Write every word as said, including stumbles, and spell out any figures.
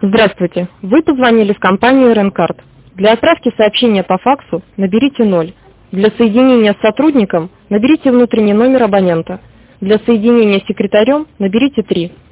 Здравствуйте. Вы позвонили в компанию Ренкард. Для отправки сообщения по факсу наберите ноль. Для соединения с сотрудником наберите внутренний номер абонента. Для соединения с секретарем наберите три.